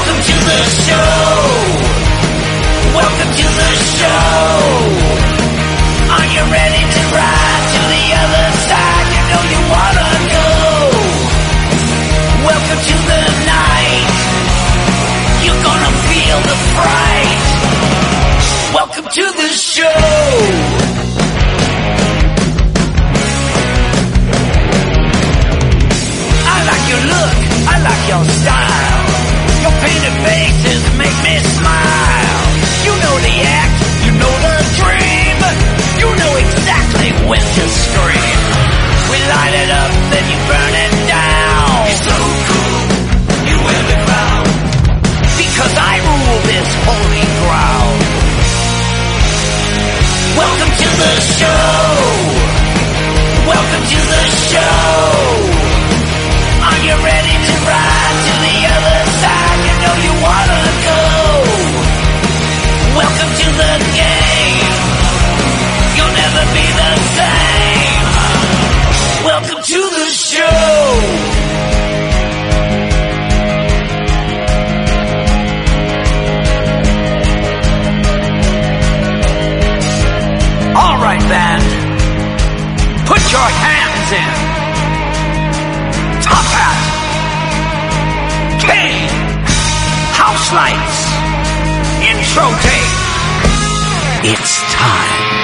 Welcome to the show. Welcome to the show. Are you ready to ride to the other side? You know you wanna go. Welcome to the night. You're gonna feel the fright. Welcome to the show. I like your look, I like your style. Your painted faces make me smile. You know the act, you know the dream. You know exactly when to scream. We light it up, then you burn it down. You're so cool, you wear the crown. Because I rule this holy ground. Welcome to the show. Welcome to the show. Are you ready to ride to the other side? You know you wanna go. Welcome to the game. You'll never be the same. Welcome to the show. All right, band. Put your hands in. Top hat. Cane. House lights. Intro tape. It's time.